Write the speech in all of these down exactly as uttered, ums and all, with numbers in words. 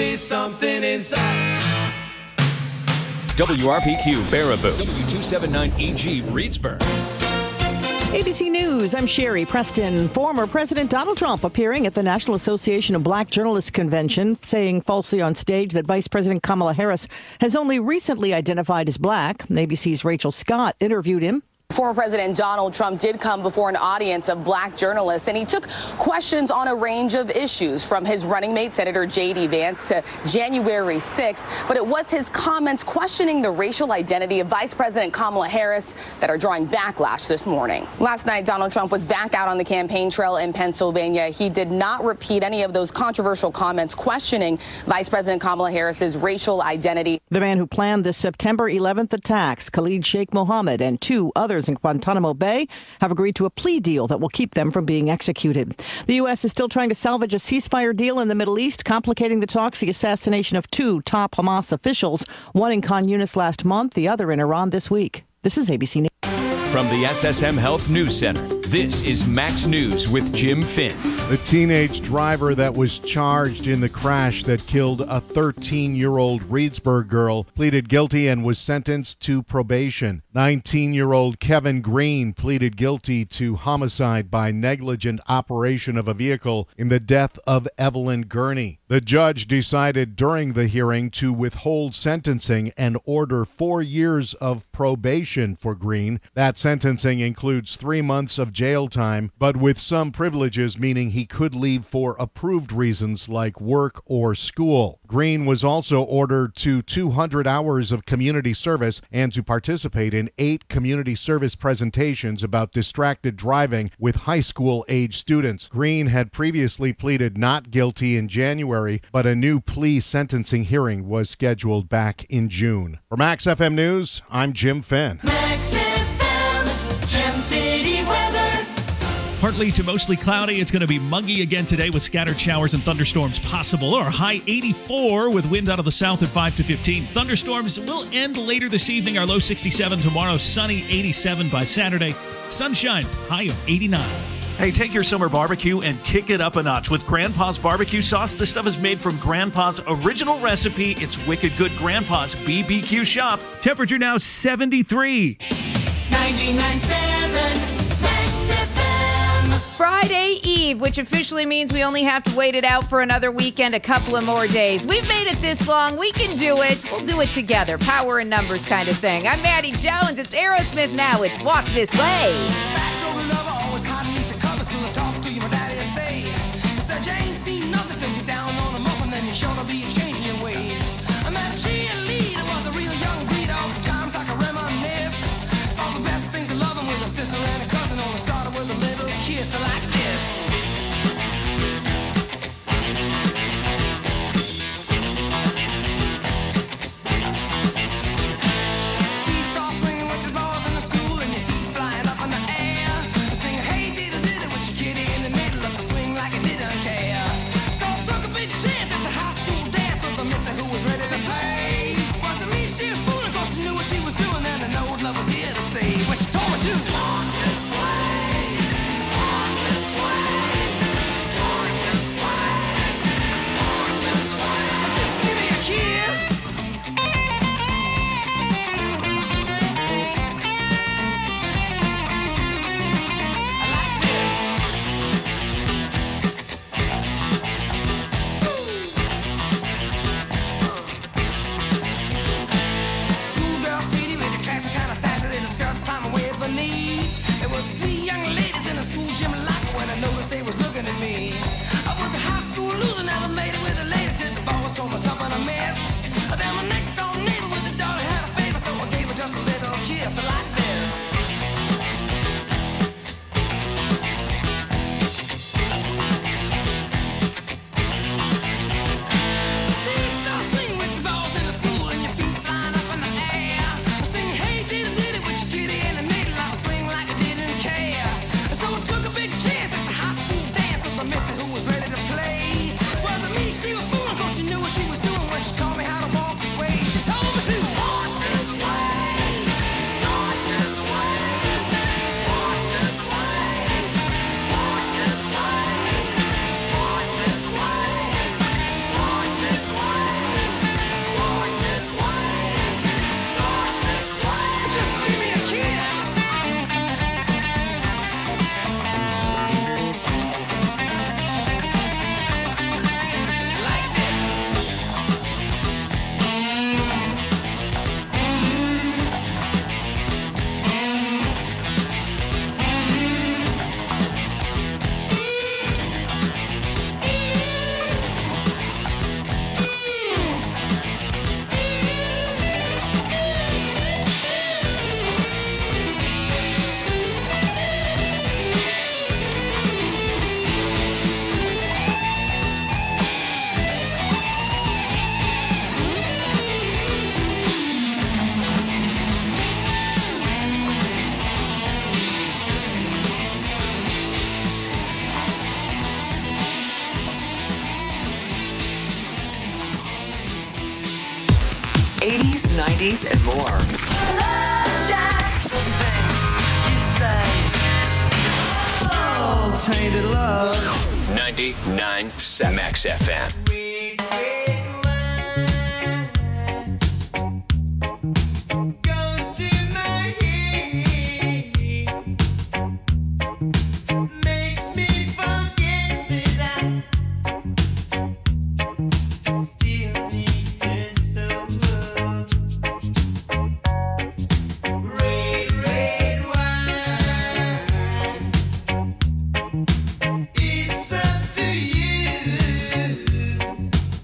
be something inside. W R P Q, Baraboo. W two seventy-nine E G, Reedsburg. A B C News, I'm Sherry Preston. Former President Donald Trump appearing at the National Association of Black Journalists Convention, saying falsely on stage that Vice President Kamala Harris has only recently identified as black. A B C's Rachel Scott interviewed him. Former President Donald Trump did come before an audience of black journalists, and he took questions on a range of issues, from his running mate, Senator J D Vance, to January sixth. But it was his comments questioning the racial identity of Vice President Kamala Harris that are drawing backlash this morning. Last night, Donald Trump was back out on the campaign trail in Pennsylvania. He did not repeat any of those controversial comments questioning Vice President Kamala Harris's racial identity. The man who planned the September eleventh attacks, Khalid Sheikh Mohammed, and two others in Guantanamo Bay have agreed to a plea deal that will keep them from being executed. The U S is still trying to salvage a ceasefire deal in the Middle East, complicating the talks the assassination of two top Hamas officials, one in Khan Yunis last month, the other in Iran this week. This is A B C News. From the S S M Health News Center, this is Max News with Jim Finn. The teenage driver that was charged in the crash that killed a thirteen-year-old Reedsburg girl pleaded guilty and was sentenced to probation. nineteen-year-old Kevin Green pleaded guilty to homicide by negligent operation of a vehicle in the death of Evelyn Gurney. The judge decided during the hearing to withhold sentencing and order four years of probation for Green. That sentencing includes three months of jail time, but with some privileges, meaning he could leave for approved reasons like work or school. Green was also ordered to two hundred hours of community service and to participate in eight community service presentations about distracted driving with high school-age students. Green had previously pleaded not guilty in January, but a new plea sentencing hearing was scheduled back in June. For Max F M News, I'm Jim Finn. Max F M, Gem City weather. Partly to mostly cloudy. It's going to be muggy again today with scattered showers and thunderstorms possible. Our high eighty-four with wind out of the south at five to fifteen. Thunderstorms will end later this evening. Our low sixty-seven tomorrow. Sunny eighty-seven by Saturday. Sunshine, high of eighty-nine. Hey, take your summer barbecue and kick it up a notch with Grandpa's barbecue sauce. This stuff is made from Grandpa's original recipe. It's wicked good. Grandpa's B B Q shop. Temperature now seventy-three. ninety-nine point seven Max F M. Friday Eve, which officially means we only have to wait it out for another weekend, a couple of more days. We've made it this long. We can do it. We'll do it together. Power and numbers kind of thing. I'm Maddie Jones. It's Aerosmith now. It's Walk This Way. eighties, nineties, and more. Love Shack. Tainted love. ninety-nine point seven Max F M. It's up to you.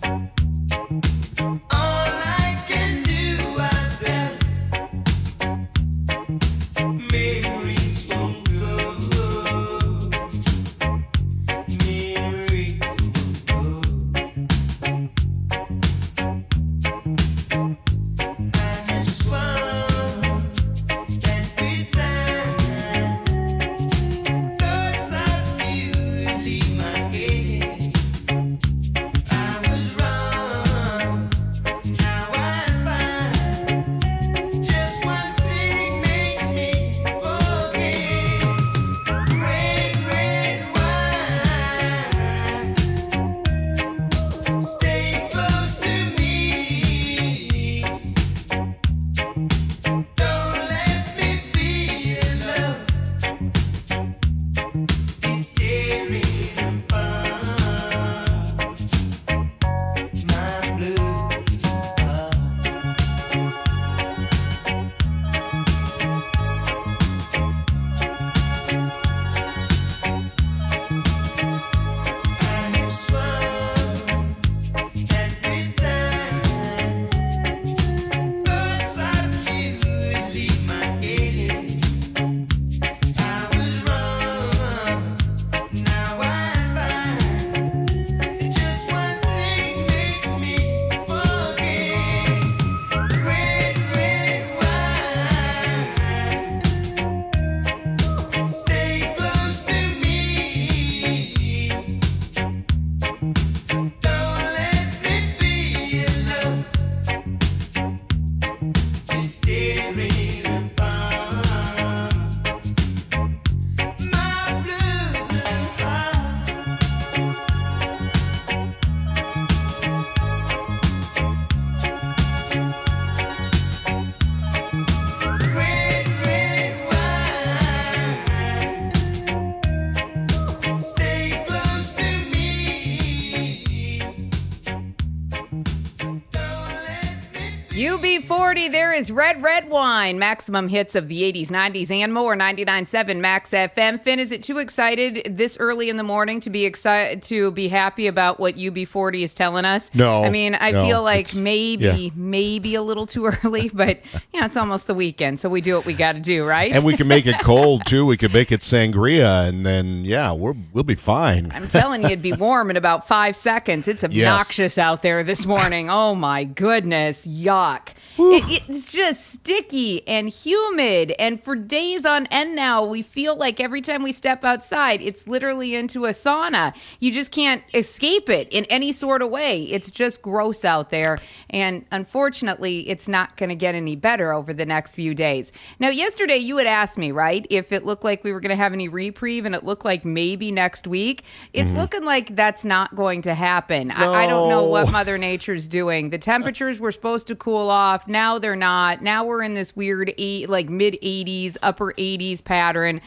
U B forty, there is Red Red Wine. Maximum hits of the eighties, nineties, and more. ninety-nine point seven Max F M. Finn, is it too excited this early in the morning to be excited to be happy about what U B forty is telling us? No. I mean, I no, feel like maybe, yeah. maybe a little too early, but yeah, it's almost the weekend, so we do what we got to do, right? And we can make it cold too. We could make it sangria, and then yeah, we're, we'll be fine. I'm telling you, it'd be warm in about five seconds. It's obnoxious yes. out there this morning. Oh my goodness, yuck. It, it's just sticky and humid, and for days on end now, we feel like every time we step outside, it's literally into a sauna. You just can't escape it in any sort of way. It's just gross out there, and unfortunately, it's not going to get any better over the next few days. Now, yesterday, you had asked me, right, if it looked like we were going to have any reprieve, and it looked like maybe next week. It's mm-hmm. looking like that's not going to happen. No. I, I don't know what Mother Nature's doing. The temperatures were supposed to cool off. Now they're not. Now we're in this weird eight, like mid eighties, upper eighties pattern.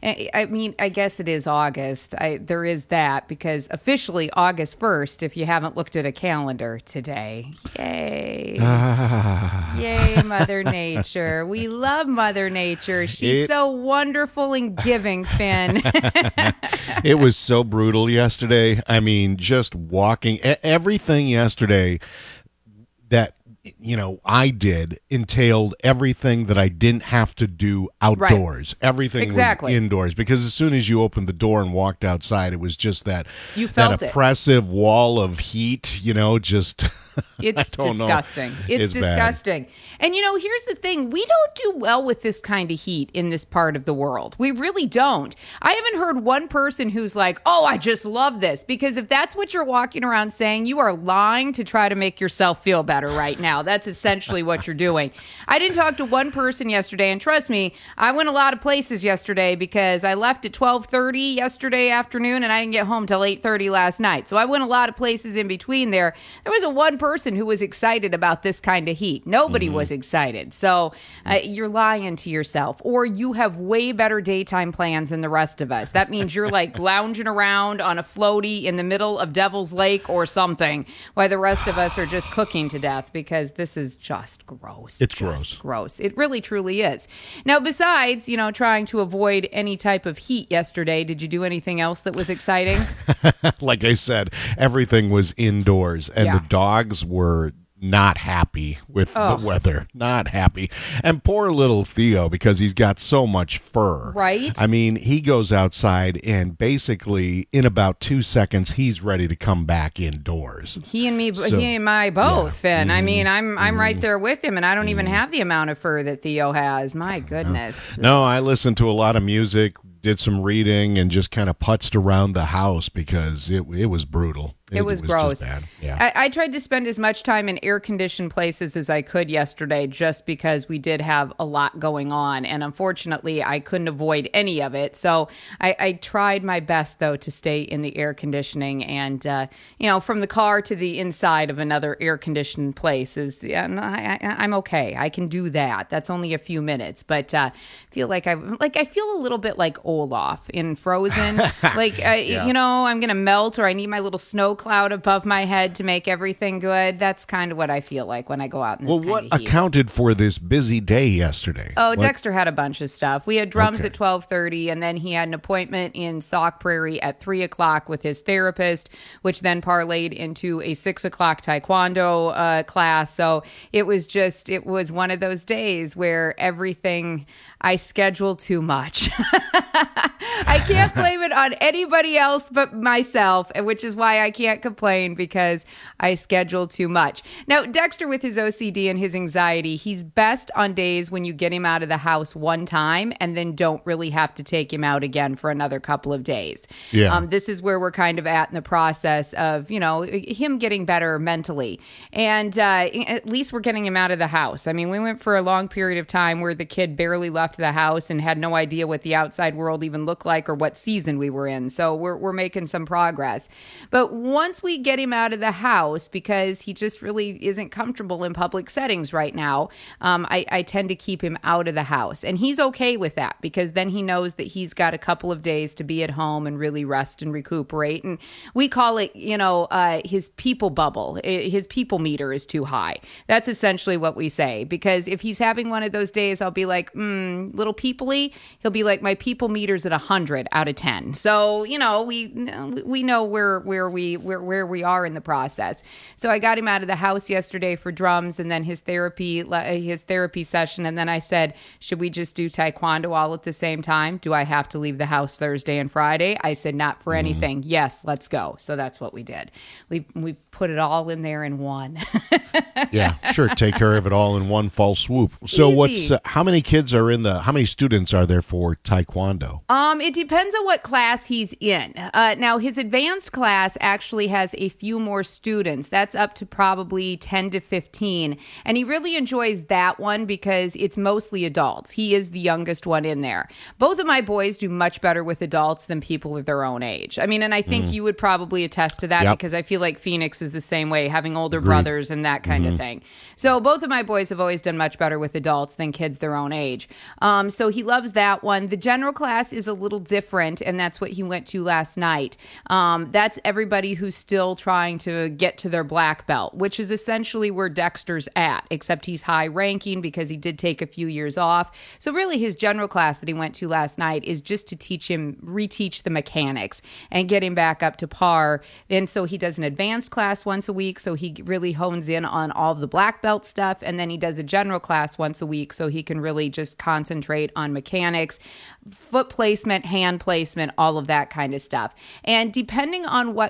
I mean, I guess it is August. I, there is that, because officially August first, if you haven't looked at a calendar today. Yay. Yay, Mother Nature. We love Mother Nature. She's it, so wonderful and giving, Finn. It was so brutal yesterday. I mean, just walking, everything yesterday that you know, I did entailed everything that I didn't have to do outdoors. Right. Everything exactly. was indoors, because as soon as you opened the door and walked outside, it was just that, you felt that oppressive it. wall of heat, you know, just... It's don't know. disgusting. It's, It's bad. disgusting. And, you know, here's the thing. We don't do well with this kind of heat in this part of the world. We really don't. I haven't heard one person who's like, oh, I just love this. Because if that's what you're walking around saying, you are lying to try to make yourself feel better right now. That's essentially what you're doing. I didn't talk to one person yesterday. And trust me, I went a lot of places yesterday because I left at twelve thirty yesterday afternoon and I didn't get home till eight thirty last night. So I went a lot of places in between there. There was a one person who was excited about this kind of heat. Nobody mm-hmm. was excited. So uh, you're lying to yourself, or you have way better daytime plans than the rest of us. That means you're like lounging around on a floaty in the middle of Devil's Lake or something, while the rest of us are just cooking to death, because this is just gross. It's just gross. Gross. It really, truly is. Now, besides, you know, trying to avoid any type of heat yesterday, did you do anything else that was exciting? Like I said, everything was indoors, and Yeah. the dogs were not happy with Oh. the weather. Not happy. And poor little Theo, because he's got so much fur. Right. I mean, he goes outside, and basically, in about two seconds, he's ready to come back indoors. He and me, So, he and I both. yeah. And I Mhm. mean, I'm I'm right Mhm. there with him, and I don't even have the amount of fur that Theo has. My goodness. No, I listened to a lot of music, did some reading, and just kind of putzed around the house because it it was brutal. It was just gross. bad. Yeah. I, I tried to spend as much time in air-conditioned places as I could yesterday, just because we did have a lot going on, and unfortunately, I couldn't avoid any of it. So I, I tried my best, though, to stay in the air conditioning, and uh, you know, from the car to the inside of another air-conditioned place is. Yeah, I, I, I'm okay. I can do that. That's only a few minutes, but uh, I feel like I like I feel a little bit like Olaf in Frozen. Like I, Yeah. you know, I'm gonna melt, or I need my little snow cloud above my head to make everything good. That's kind of what I feel like when I go out in this Well, kind what of heat. accounted for this busy day yesterday? Oh, What- Dexter had a bunch of stuff. We had drums Okay. at twelve thirty, and then he had an appointment in Sauk Prairie at three o'clock with his therapist, which then parlayed into a six o'clock taekwondo uh, class. So it was just, it was one of those days where everything, I scheduled too much. I can't blame it on anybody else but myself, which is why I can't complain, because I scheduled too much. Now, Dexter, with his O C D and his anxiety, he's best on days when you get him out of the house one time and then don't really have to take him out again for another couple of days. Yeah. Um, this is where we're kind of at in the process of, you know, him getting better mentally. And uh, at least we're getting him out of the house. I mean, we went for a long period of time where the kid barely left the house and had no idea what the outside world even looked like or what season we were in. So we're, we're making some progress. But once we get him out of the house, because he just really isn't comfortable in public settings right now, um, I, I tend to keep him out of the house. And he's okay with that, because then he knows that he's got a couple of days to be at home and really rest and recuperate. And we call it, you know, uh, his people bubble. I- His people meter is too high. That's essentially what we say. Because if he's having one of those days, I'll be like, mm, little peoply. He'll be like, my people meter's at one hundred out of ten. So, you know, we we know where where we where, where we are in the process. So I got him out of the house yesterday for drums, and then his therapy his therapy session. And then I said, should we just do taekwondo all at the same time? Do I have to leave the house Thursday and Friday? I said, not for anything. Mm. Yes, let's go. So that's what we did. We we put it all in there in one. Yeah, sure. Take care of it all in one fell swoop. So, easy. what's uh, how many kids are in the? How many students are there for taekwondo? Um, it depends on what class he's in. Uh, now, his advanced class actually has a few more students. That's up to probably ten to fifteen. And he really enjoys that one because it's mostly adults. He is the youngest one in there. Both of my boys do much better with adults than people of their own age. I mean, and I think Mm. you would probably attest to that, Yep. because I feel like Phoenix is the same way, having older Agreed. brothers and that kind Mhm. of thing. So both of my boys have always done much better with adults than kids their own age. Um, so he loves that one. The general class is a little different, and that's what he went to last night. Um, that's everybody who's still trying to get to their black belt, which is essentially where Dexter's at, except he's high ranking because he did take a few years off. So really his general class that he went to last night is just to teach him, reteach the mechanics and get him back up to par. And so he does an advanced class once a week, so he really hones in on all of the black belt stuff. And then he does a general class once a week, so he can really just concentrate on mechanics, foot placement, hand placement, all of that kind of stuff. And depending on what class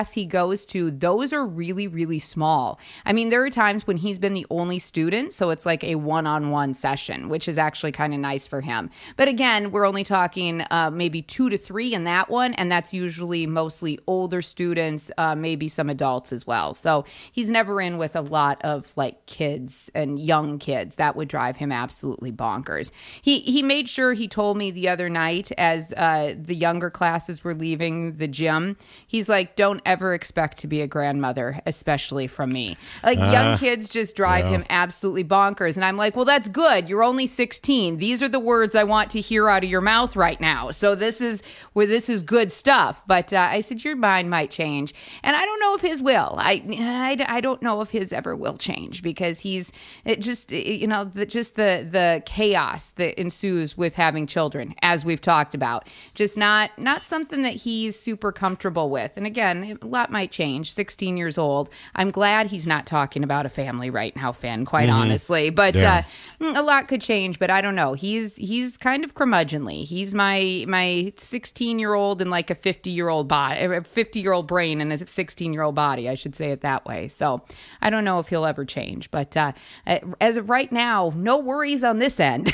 class he goes to, those are really, really small. I mean, there are times when he's been the only student, so it's like a one-on-one session, which is actually kind of nice for him. But again, we're only talking uh, maybe two to three in that one, and that's usually mostly older students, uh, maybe some adults as well. So he's never in with a lot of like kids and young kids. That would drive him absolutely bonkers. He he made sure he told me the other night as uh, the younger classes were leaving the gym, he's like, don't ever expect to be a grandmother, especially from me. Like uh, young kids just drive yeah. him absolutely bonkers. And I'm like, well, that's good. You're only sixteen. These are the words I want to hear out of your mouth right now. So this is where this is good stuff. But uh, I said, your mind might change. And I don't know if his will. I, I, I don't know if his ever will change because he's it just, you know, the, just the, the chaos that ensues with having children, as we've talked about. Just not, not something that he's super comfortable with. And again, a lot might change. sixteen years old. I'm glad he's not talking about a family right now, Finn, quite mm-hmm. honestly. But yeah. uh, a lot could change, but I don't know. He's he's kind of curmudgeonly. He's my my sixteen-year-old in like a fifty-year-old body, a fifty-year-old brain and a sixteen-year-old body, I should say it that way. So I don't know if he'll ever change. But uh, as of right now, no worries on this end.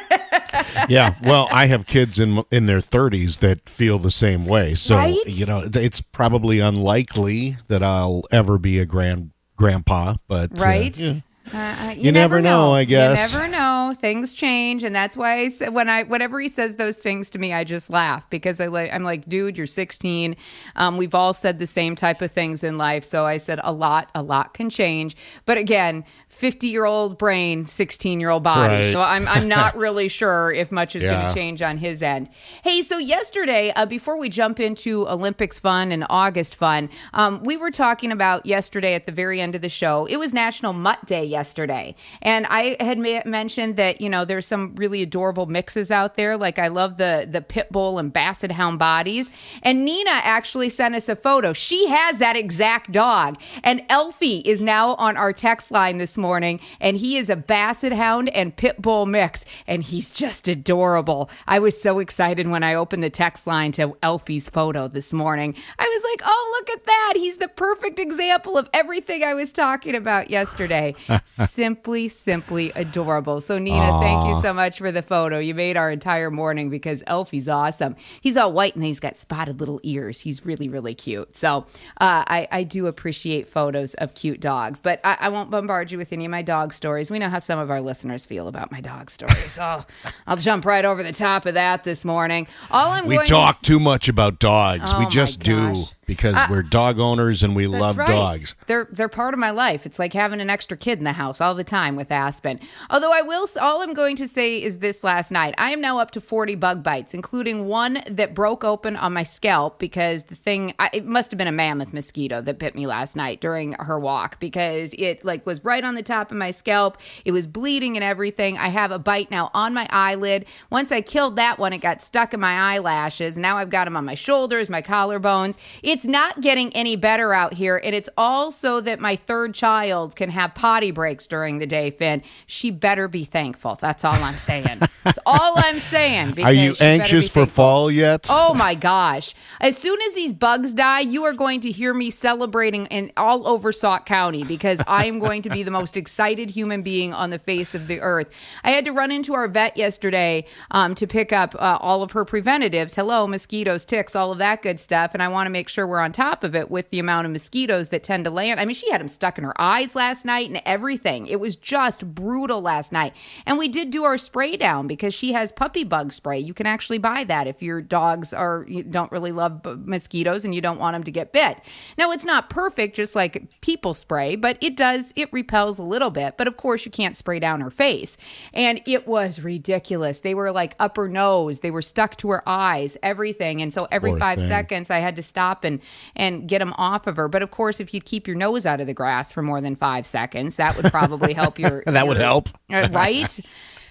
Yeah, well, I have kids in in their thirties that feel the same way. So, right? you know, it's probably unlikely that I'll ever be a grand grandpa, but right. Uh, yeah. Uh, you, you never, never know. know, I guess. You never know. Things change, and that's why I say, when I whenever he says those things to me, I just laugh because I like I'm like, dude, you're sixteen. Um, we've all said the same type of things in life, so I said a lot, a lot can change. But again, fifty-year-old brain, sixteen-year-old body. Right. So I'm I'm not really sure if much is yeah. going to change on his end. Hey, so yesterday, uh, before we jump into Olympics fun and August fun, um, we were talking about yesterday at the very end of the show. It was National Mutt Day yesterday, and I had ma- mentioned that you know there's some really adorable mixes out there. Like I love the the pit bull and basset hound bodies, and Nina actually sent us a photo. She has that exact dog, and Elfie is now on our text line this morning. morning and he is a basset hound and pit bull mix and he's just adorable. I was so excited when I opened the text line to Elfie's photo this morning. I was like, oh, look at that. He's the perfect example of everything I was talking about yesterday. simply, simply adorable. So Nina, Aww. Thank you so much for the photo. You made our entire morning because Elfie's awesome. He's all white and he's got spotted little ears. He's really, really cute. So uh, I, I do appreciate photos of cute dogs, but I, I won't bombard you with any of my dog stories. We know how some of our listeners feel about my dog stories. So I'll jump right over the top of that this morning. All I'm we going talk to... too much about dogs. Oh we just do. Because uh, we're dog owners and we love right. dogs. They're they're part of my life. It's like having an extra kid in the house all the time with Aspen. Although I will, all I'm going to say is this last night. I am now up to forty bug bites, including one that broke open on my scalp because the thing, I, it must have been a mammoth mosquito that bit me last night during her walk because it like was right on the top of my scalp. It was bleeding and everything. I have a bite now on my eyelid. Once I killed that one, it got stuck in my eyelashes. Now I've got them on my shoulders, my collarbones. It's not getting any better out here, and it's all so that my third child can have potty breaks during the day, Finn. She better be thankful. That's all I'm saying. That's all I'm saying. Are you anxious for fall yet? Oh, my gosh. As soon as these bugs die, you are going to hear me celebrating in all over Sauk County because I am going to be the most excited human being on the face of the earth. I had to run into our vet yesterday um, to pick up uh, all of her preventatives. Hello, mosquitoes, ticks, all of that good stuff, and I want to make sure we're on top of it with the amount of mosquitoes that tend to land. I mean, she had them stuck in her eyes last night and everything. It was just brutal last night. And we did do our spray down because she has puppy bug spray. You can actually buy that if your dogs are you don't really love mosquitoes and you don't want them to get bit. Now, it's not perfect, just like people spray, but it does, it repels a little bit. But of course, you can't spray down her face. And it was ridiculous. They were like up her nose. They were stuck to her eyes, everything. And so every Poor five thing. seconds, I had to stop and and get them off of her. But of course, if you keep your nose out of the grass for more than five seconds, that would probably help your... that your, would help. right?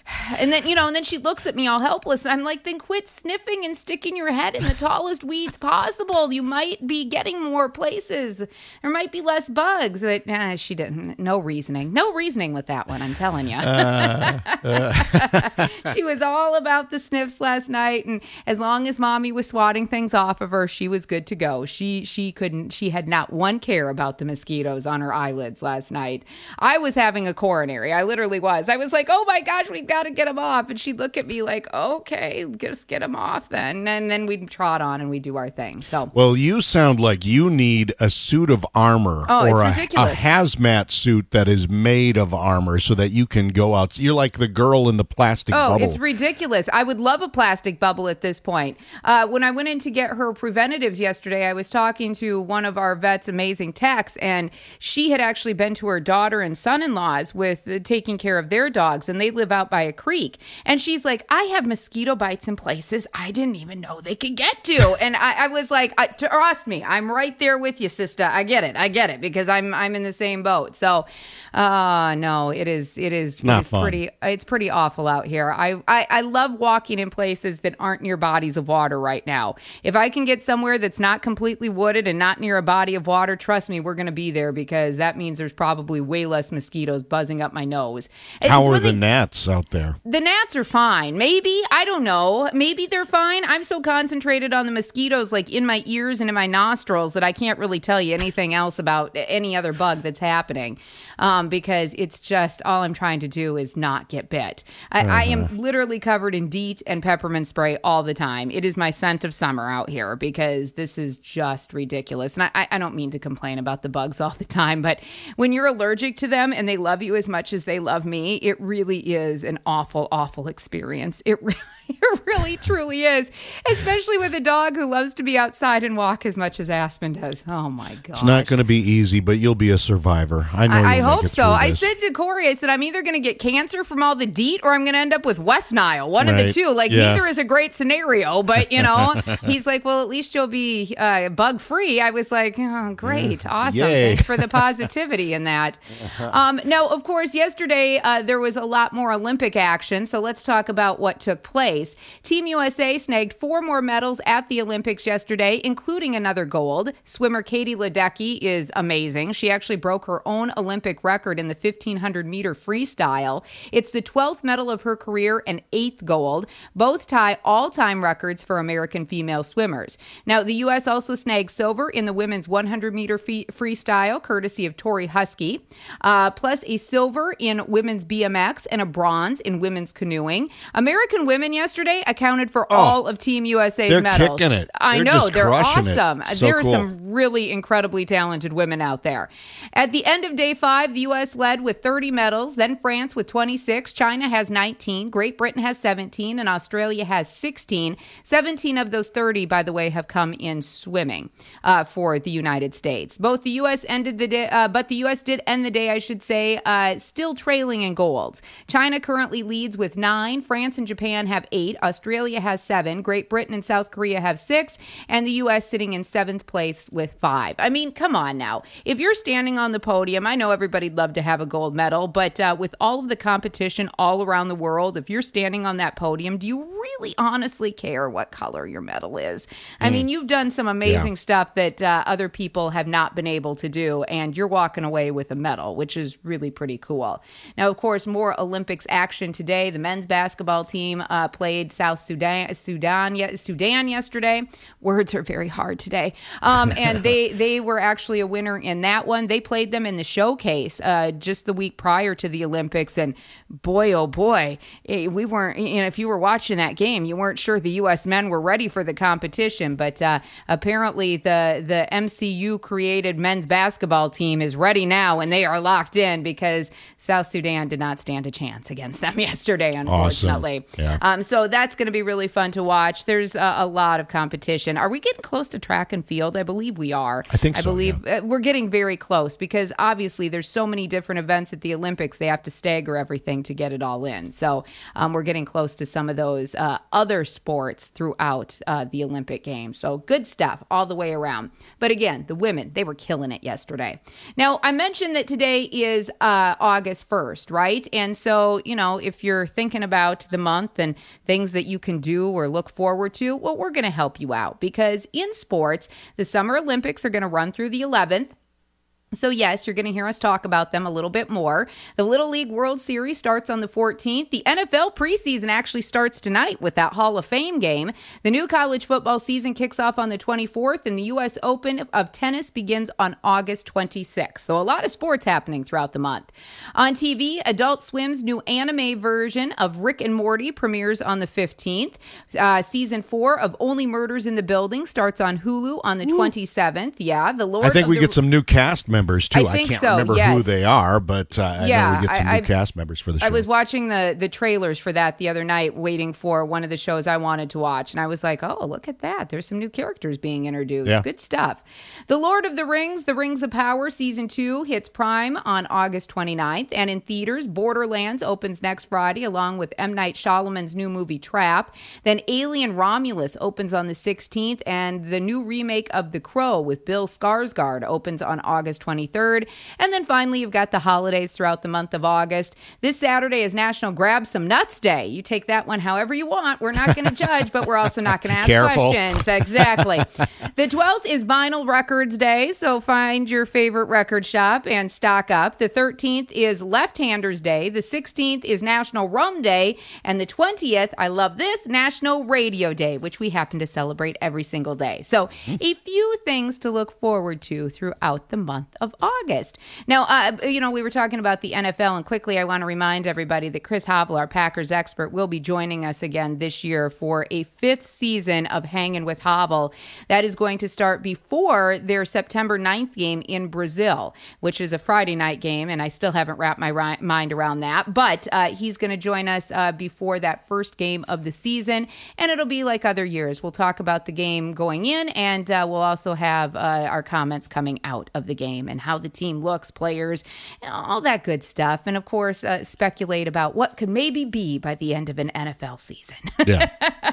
And then, you know, and then she looks at me all helpless. And I'm like, then quit sniffing and sticking your head in the tallest weeds possible. You might be getting more places. There might be less bugs. But nah, she didn't. No reasoning. No reasoning with that one, I'm telling you. Uh, uh. She was all about the sniffs last night. And as long as mommy was swatting things off of her, she was good to go. She, she couldn't, she had not one care about the mosquitoes on her eyelids last night. I was having a coronary. I literally was. I was like, oh my gosh, we've got to get them off. And she'd look at me like, okay, just get them off then. And then we'd trot on and we'd do our thing. So, well, you sound like you need a suit of armor oh, or it's a, ridiculous. a hazmat suit that is made of armor so that you can go out. You're like the girl in the plastic oh, bubble. It's ridiculous. I would love a plastic bubble at this point. Uh, when I went in to get her preventatives yesterday, I was talking to one of our vet's amazing techs, and she had actually been to her daughter and son-in-law's with uh, taking care of their dogs, and they live out by a creek. And she's like, I have mosquito bites in places I didn't even know they could get to. And I, I was like, I, trust me, I'm right there with you, sister. I get it. I get it because I'm I'm in the same boat. So, uh, no, it is it is, it's not it is fun. pretty it's pretty awful out here. I, I I love walking in places that aren't near bodies of water right now. If I can get somewhere that's not completely wooded and not near a body of water, trust me, we're going to be there because that means there's probably way less mosquitoes buzzing up my nose. How It's are really, the gnats out there? The gnats are fine. Maybe. I don't know. Maybe they're fine. I'm so concentrated on the mosquitoes like in my ears and in my nostrils that I can't really tell you anything else about any other bug that's happening um, because it's just all I'm trying to do is not get bit. I, uh-huh. I am literally covered in DEET and peppermint spray all the time. It is my scent of summer out here because this is just ridiculous. And I, I don't mean to complain about the bugs all the time, but when you're allergic to them and they love you as much as they love me, it really is an awful, awful experience. It really, it really, truly is, especially with a dog who loves to be outside and walk as much as Aspen does. Oh my God. It's not going to be easy, but you'll be a survivor. I know. I, I you'll hope make it so. through I this. said to Corey, I said, I'm either going to get cancer from all the DEET or I'm going to end up with West Nile. One right. of the two. Like, yeah. neither is a great scenario, but, you know, he's like, well, at least you'll be uh, bug free. I was like, oh, great. Awesome. Yay. Thanks for the positivity in that. Um, now, of course, yesterday uh, there was a lot more Olympic action. So let's talk about what took place. Team U S A snagged four more medals at the Olympics yesterday, including another gold. Swimmer Katie Ledecky is amazing. She actually broke her own Olympic record in the fifteen hundred meter freestyle. It's the twelfth medal of her career and eighth gold. Both tie all-time records for American female swimmers. Now, the U S also snagged silver in the women's one hundred meter free- freestyle, courtesy of Tori Husky, uh, plus a silver in women's B M X and a bronze in women's canoeing. American women yesterday accounted for Oh, all of Team U S A's they're medals. kicking it. I They're know, just they're crushing it. awesome. So there are cool. some really incredibly talented women out there. At the end of day five, the U S led with thirty medals, then France with twenty-six, China has nineteen, Great Britain has seventeen, and Australia has sixteen. seventeen of those thirty, by the way, have come in swimming uh, for the United States. Both the U S ended the day, uh, but the U S did end the day, I should say, uh, still trailing in golds. China currently leads with nine, France and Japan have eight, Australia has seven, Great Britain and South Korea have six, and the U S sitting in seventh place with five. I mean, come on now. If you're standing on the podium, I know everybody'd love to have a gold medal, but uh, with all of the competition all around the world, if you're standing on that podium, do you really honestly care what color your medal is? I mm. mean, you've done some amazing yeah. stuff that uh, other people have not been able to do, and you're walking away with a medal, which is really pretty cool. Now, of course, more Olympics action today. The men's basketball team uh, played South Sudan, Sudan, Sudan yesterday. Words are very hard today. Um, and they, they were actually a winner in that one. They played them in the showcase uh, just the week prior to the Olympics. And boy, oh boy, we weren't, you know, if you were watching that game, you weren't sure the U S men were ready for the competition. But uh, apparently the, the M C U created men's basketball team is ready now, and they are locked in because South Sudan did not stand a chance against them yesterday, unfortunately. Awesome. Yeah. Um, so that's going to be really fun to watch. There's a, a lot of competition. Are we getting close to track and field? I believe we are. I think I so, believe yeah. we're getting very close because obviously there's so many different events at the Olympics. They have to stagger everything to get it all in. So um, we're getting close to some of those uh, uh, other sports throughout uh, the Olympic Games. So good stuff all the way around. But again, the women, they were killing it yesterday. Now, I mentioned that today is uh, August first, right? And so, you know, if you're thinking about the month and things that you can do or look forward to, well, we're going to help you out because in sports, the Summer Olympics are going to run through the eleventh. So yes, you're going to hear us talk about them a little bit more. The Little League World Series starts on the fourteenth. The N F L preseason actually starts tonight with that Hall of Fame game. The new college football season kicks off on the twenty-fourth, and the U S Open of tennis begins on August twenty-sixth. So a lot of sports happening throughout the month. On T V, Adult Swim's new anime version of Rick and Morty premieres on the fifteenth. Uh, season four of Only Murders in the Building starts on Hulu on the Ooh. twenty-seventh. Yeah, the Lord I think of we the... get some new cast members. Members too. I, think I can't so, remember yes. who they are, but uh, I yeah, know we get some I, new cast members for the show. I was watching the the trailers for that the other night, waiting for one of the shows I wanted to watch, and I was like, "Oh, look at that! There's some new characters being introduced. Yeah. Good stuff." The Lord of the Rings, The Rings of Power, season two hits Prime on August twenty-ninth, and in theaters, Borderlands opens next Friday, along with M. Night Shyamalan's new movie Trap. Then Alien Romulus opens on the sixteenth, and the new remake of The Crow with Bill Skarsgård opens on August twenty-third. And then finally, you've got the holidays throughout the month of August. This Saturday is National Grab Some Nuts Day. You take that one however you want. We're not going to judge, but we're also not going to ask Careful. questions. Exactly. The twelfth is Vinyl Records Day, so find your favorite record shop and stock up. The thirteenth is Left-Handers Day. The sixteenth is National Rum Day. And the twentieth, I love this, National Radio Day, which we happen to celebrate every single day. So a few things to look forward to throughout the month of August. Now, uh, you know, we were talking about the N F L, and quickly I want to remind everybody that Chris Hobble, our Packers expert, will be joining us again this year for a fifth season of Hanging with Hobble. That is going to start before their September ninth game in Brazil, which is a Friday night game, and I still haven't wrapped my ri- mind around that. But uh, he's going to join us uh, before that first game of the season, and it'll be like other years. We'll talk about the game going in, and uh, we'll also have uh, our comments coming out of the game and how the team looks, players, all that good stuff. And of course, uh, speculate about what could maybe be by the end of an N F L season. Yeah.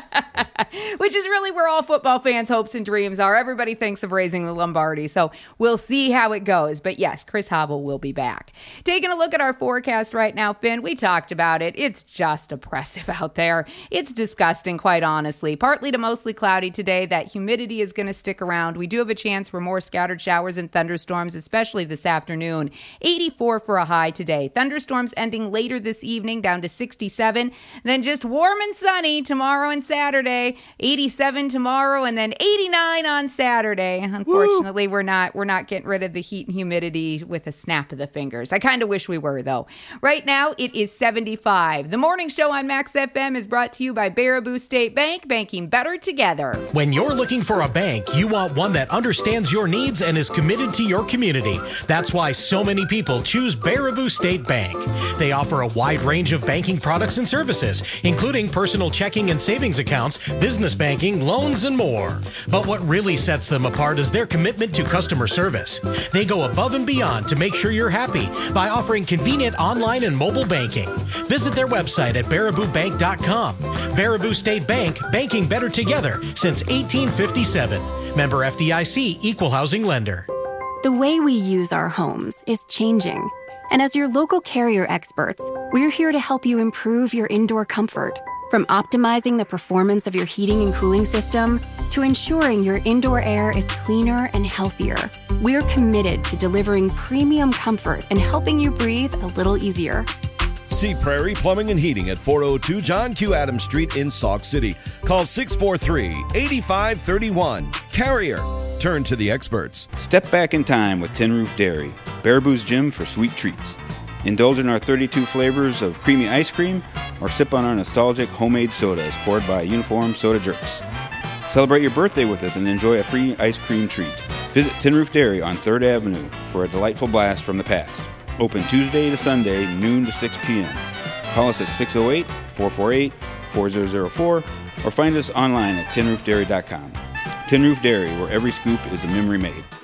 Which is really where all football fans' hopes and dreams are. Everybody thinks of raising the Lombardi. So we'll see how it goes. But yes, Chris Hobble will be back. Taking a look at our forecast right now, Finn, we talked about it. It's just oppressive out there. It's disgusting, quite honestly. Partly to mostly cloudy today. That humidity is going to stick around. We do have a chance for more scattered showers and thunderstorms, especially this afternoon. eighty-four for a high today. Thunderstorms ending later this evening, down to sixty-seven. Then just warm and sunny tomorrow and Saturday. eighty-seven tomorrow, and then eighty-nine on Saturday. Unfortunately, Woo. we're not we're not getting rid of the heat and humidity with a snap of the fingers. I kind of wish we were, though. Right now, it is seventy-five. The morning show on Max F M is brought to you by Baraboo State Bank, banking better together. When you're looking for a bank, you want one that understands your needs and is committed to your community. That's why so many people choose Baraboo State Bank. They offer a wide range of banking products and services, including personal checking and savings accounts, business banking, loans, and more. But what really sets them apart is their commitment to customer service. They go above and beyond to make sure you're happy by offering convenient online and mobile banking. Visit their website at baraboo bank dot com. Baraboo State Bank, banking better together since eighteen fifty-seven. Member F D I C, Equal Housing Lender. The way we use our homes is changing. And as your local Carrier experts, we're here to help you improve your indoor comfort. From optimizing the performance of your heating and cooling system to ensuring your indoor air is cleaner and healthier, we're committed to delivering premium comfort and helping you breathe a little easier. See Prairie Plumbing and Heating at four oh two John Q. Adams Street in Sauk City. Call six four three, eight five three one. Carrier. Turn to the experts. Step back in time with Tin Roof Dairy, Baraboo's gym for sweet treats. Indulge in our thirty-two flavors of creamy ice cream or sip on our nostalgic homemade sodas poured by uniformed soda jerks. Celebrate your birthday with us and enjoy a free ice cream treat. Visit Tin Roof Dairy on third Avenue for a delightful blast from the past. Open Tuesday to Sunday, noon to six p.m. Call us at six oh eight, four four eight, four oh oh four or find us online at tin roof dairy dot com. Tin Roof Dairy, where every scoop is a memory made.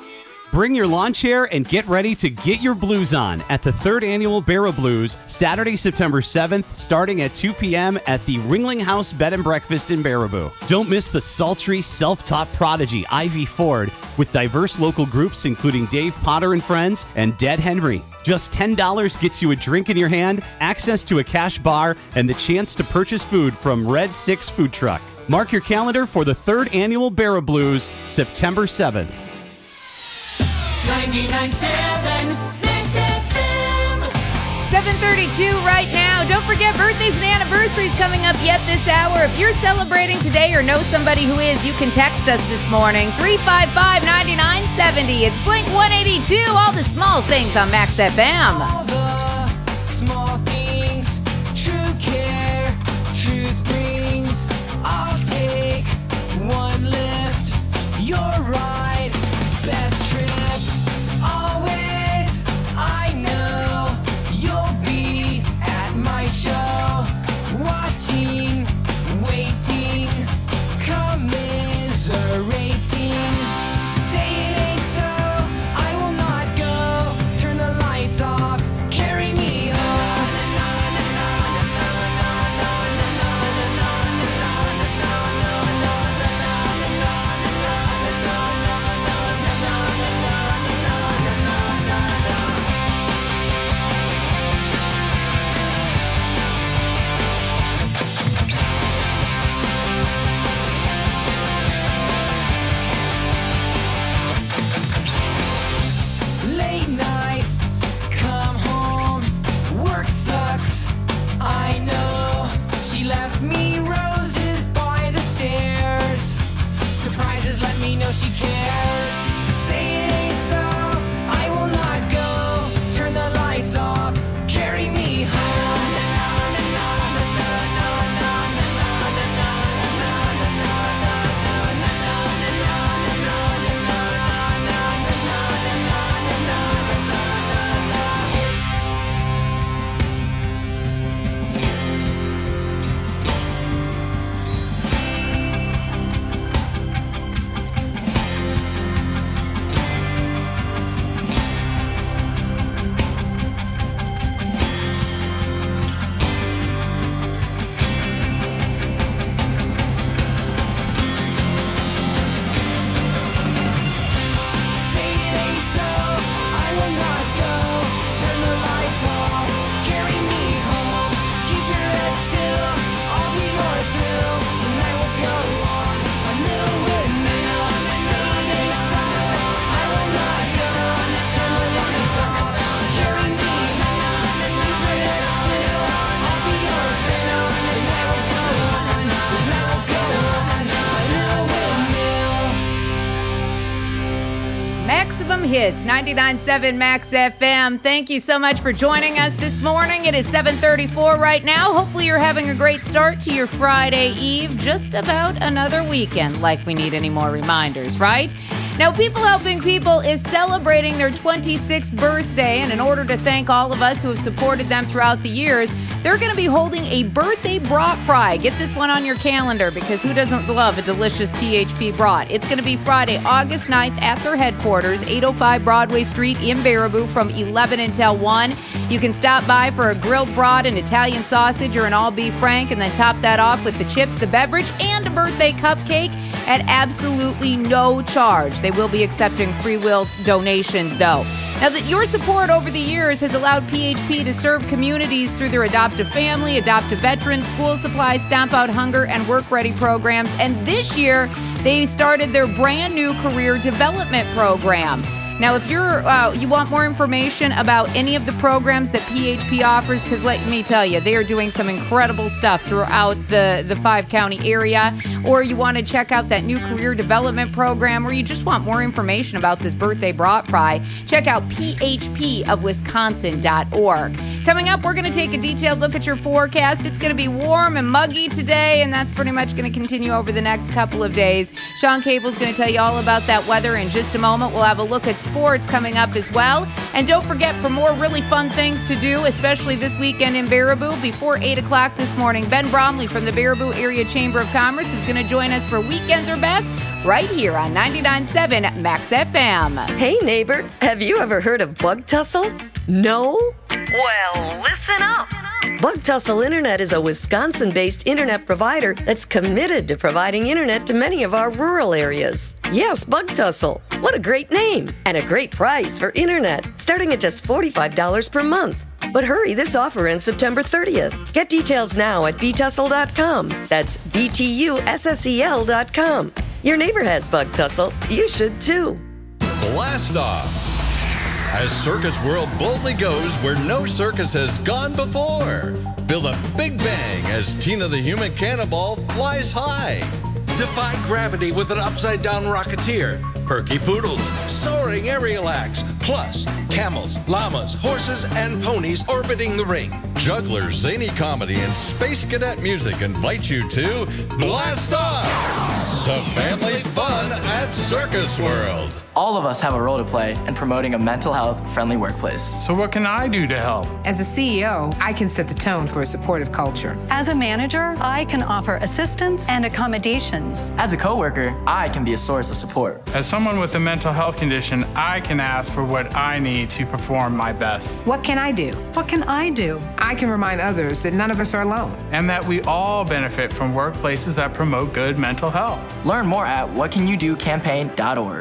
Bring your lawn chair and get ready to get your blues on at the third annual Barrow Blues, Saturday, September seventh, starting at two p.m. at the Ringling House Bed and Breakfast in Baraboo. Don't miss the sultry, self-taught prodigy Ivy Ford with diverse local groups including Dave Potter and Friends and Dead Henry. Just ten dollars gets you a drink in your hand, access to a cash bar, and the chance to purchase food from Red Six Food Truck. Mark your calendar for the third annual Barrow Blues, September seventh. ninety-nine point seven Mix F M. seven thirty-two right now. Don't forget, birthdays and anniversaries coming up yet this hour. If you're celebrating today or know somebody who is, you can text us this morning. three five five, nine nine seven zero. It's Blink one eighty-two. All the small things on Max F M. All the small things, true care, truth brings. I'll take one lift, you're right, best trip. Always, I know you'll be at my show, watching, waiting, commiserating. Say it ain't so, I will not go. Turn the lights off, carry me home. Late night, come home, work sucks, I know. She left me roses by the stairs. Surprises let me know she cares. Say it ain't so, I will not go. Turn the lights off, carry me home. Say it ain't so, I will not go. Turn the lights off, carry me home. Keep your head still, I'll be your thrill. The night will go on, a little windmill. Say it ain't so, I will not go. Turn the lights off, carry me home. Keep your head still, I'll be your thrill. The night will go on, the night will go on, a little windmill. Maximum Hits, ninety-nine point seven Max F M. Thank you so much for joining us this morning. It is seven thirty-four right now. Hopefully you're having a great start to your Friday Eve. Just about another weekend, like we need any more reminders, right? Now, People Helping People is celebrating their twenty-sixth birthday, and in order to thank all of us who have supported them throughout the years, they're going to be holding a birthday brat fry. Get this one on your calendar, because who doesn't love a delicious P H P brat? It's going to be Friday, August ninth at their headquarters, eight oh five Broadway Street in Baraboo from eleven until one. You can stop by for a grilled brat, an Italian sausage, or an all-beef frank, and then top that off with the chips, the beverage, and a birthday cupcake at absolutely no charge. They will be accepting free will donations, though. Now, that your support over the years has allowed P H P to serve communities through their adoptive family, adoptive veterans, school supplies, Stamp Out Hunger, and Work Ready programs. And this year, they started their brand new career development program. Now, if you're uh, you want more information about any of the programs that P H P offers, because let me tell you, they are doing some incredible stuff throughout the, the five-county area, or you want to check out that new career development program, or you just want more information about this birthday brat fry, check out P H P of Wisconsin dot org. Coming up, we're going to take a detailed look at your forecast. It's going to be warm and muggy today, and that's pretty much going to continue over the next couple of days. Sean Cable's going to tell you all about that weather in just a moment. We'll have a look at sports coming up as well. And don't forget, for more really fun things to do, especially this weekend in Baraboo, before eight o'clock this morning, Ben Bromley from the Baraboo Area Chamber of Commerce is going to join us for Weekends Are Best right here on ninety-nine point seven Max F M. Hey, neighbor, have you ever heard of Bug Tussle? No? Well, listen up. Bug Tussle Internet is a Wisconsin-based internet provider that's committed to providing internet to many of our rural areas. Yes, Bug Tussle. What a great name and a great price for internet, starting at just forty-five dollars per month. But hurry, this offer ends September thirtieth. Get details now at b tussle dot com. That's B T U S S E L dot com. Your neighbor has Bug Tussle. You should too. Blast off! As Circus World boldly goes where no circus has gone before. Feel the big bang as Tina the Human Cannonball flies high. Defy gravity with an upside-down rocketeer. Perky poodles, soaring aerial acts, plus camels, llamas, horses, and ponies orbiting the ring. Jugglers, zany comedy, and space cadet music invite you to blast off to family fun at Circus World. All of us have a role to play in promoting a mental health friendly workplace. So what can I do to help? As a C E O, I can set the tone for a supportive culture. As a manager, I can offer assistance and accommodations. As a coworker, I can be a source of support. As someone with a mental health condition, I can ask for what I need to perform my best. What can I do? What can I do? I can remind others that none of us are alone. And that we all benefit from workplaces that promote good mental health. Learn more at what can you do campaign dot org.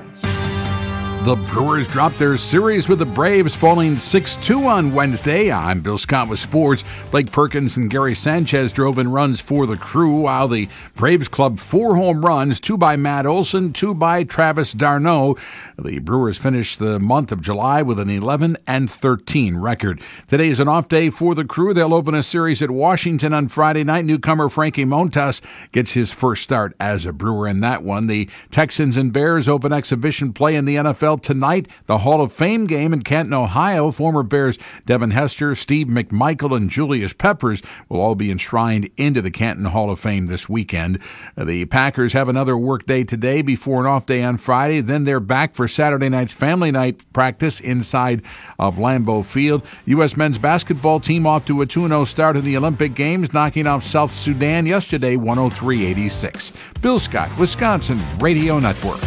The Brewers dropped their series with the Braves, falling six two on Wednesday. I'm Bill Scott with sports. Blake Perkins and Gary Sanchez drove in runs for the Crew, while the Braves clubbed four home runs, two by Matt Olson, two by Travis d'Arnaud. The Brewers finished the month of July with an eleven and thirteen record. Today is an off day for the Crew. They'll open a series at Washington on Friday night. Newcomer Frankie Montas gets his first start as a Brewer in that one. The Texans and Bears open exhibition play in the N F L tonight. The Hall of Fame game in Canton, Ohio. Former Bears Devin Hester, Steve McMichael, and Julius Peppers will all be enshrined into the Canton Hall of Fame this weekend. The Packers have another work day today before an off day on Friday. Then they're back for Saturday night's family night practice inside of Lambeau Field. U S men's basketball team off to a two and oh start in the Olympic Games, knocking off South Sudan yesterday one oh three eighty-six. Bill Scott, Wisconsin Radio Network.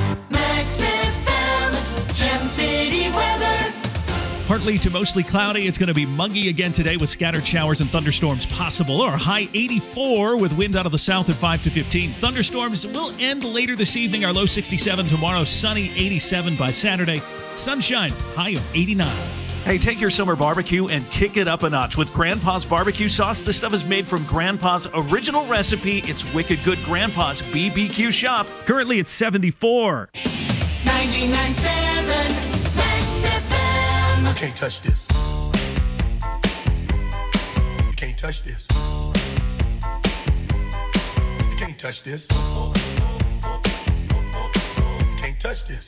City weather. Partly to mostly cloudy. It's going to be muggy again today with scattered showers and thunderstorms possible. Our high eighty-four with wind out of the south at five to fifteen. Thunderstorms will end later this evening. Our low sixty-seven tomorrow. Sunny eighty-seven by Saturday. Sunshine high of eighty-nine. Hey, take your summer barbecue and kick it up a notch with Grandpa's barbecue sauce. This stuff is made from Grandpa's original recipe. It's wicked good. Grandpa's B B Q shop. Currently it's seventy-four. ninety-nine point seven Max F M. You can't touch this. You can't touch this. You can't touch this. You can't touch this.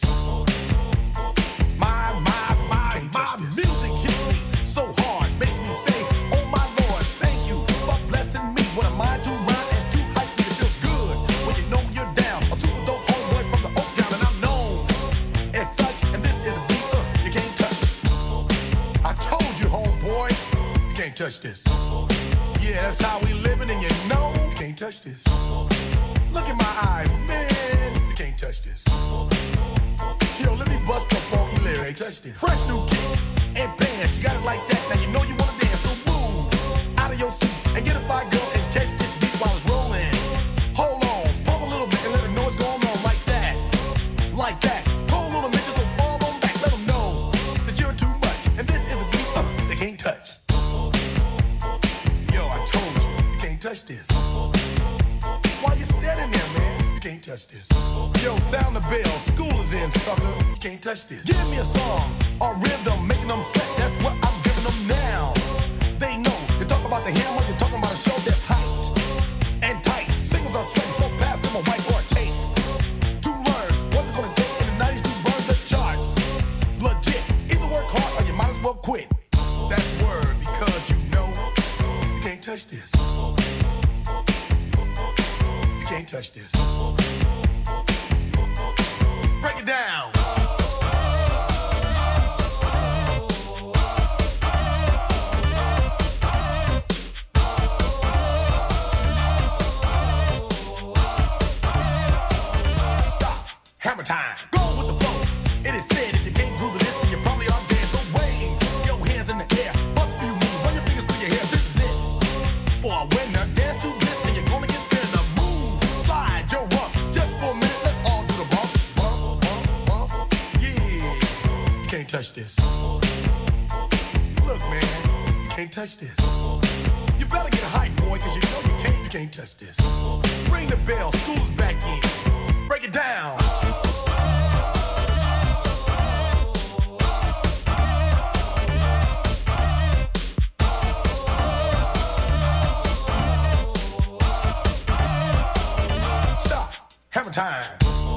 My, my, my, my music hits me so hard, makes me say, oh my Lord, thank you for blessing me. What am I to rhyme and to hype? It feels good when you know you're down. A super dope homeboy from the Oak Town, and I'm known as such. And this is a beat uh, you can't touch. I told you, homeboy, you can't touch this. Yeah, that's how we living, and you know you can't touch this. Look in my eyes, man, you can't touch this. Yo, let me bust the funky lyrics. Fresh new kicks and bands, you got it like that. Now you know you wanna dance, so move out of your seat and get a fire girl and catch this beat while it's rolling. Hold on, pump a little bit and let them know what's going on like that, like that. Hold on a minute, just don't fall on back. Let them know that you're too much, and this is a beat uh, they can't touch. Yo, I told you, you can't touch this. Why you standing there, man? You can't touch this. Yo, sound the bell, school is in, sucker. You can't touch this. Give me a song or rhythm, making them sweat. That's what I'm giving them now. They know. You talk about the hammer, you're talking about a show that's hyped and tight. Singles are sweating so fast, them a whiteboard tape. To learn what's it gonna take in the nineties to burn the charts. Legit. Either work hard or you might as well quit. That's word because touch this. You can't touch this. Break it down. Stop. Hammer time. Go with the flow. It is said if you can't groove this, then you probably are dead. So wave your hands in the air. Bust a few moves. Run your fingers through your hair. This is it. For a winner, dance to this, and you're gonna get thinner. Move, slide your rump. Just for a minute, let's all do the bump. Bump, bump, bump. Yeah. You can't touch this. Look, man, you can't touch this. You better get hype, boy, cause you know you can't, you can't touch this. Ring the bell, school's back in. Break it down. Stop. Hammer time.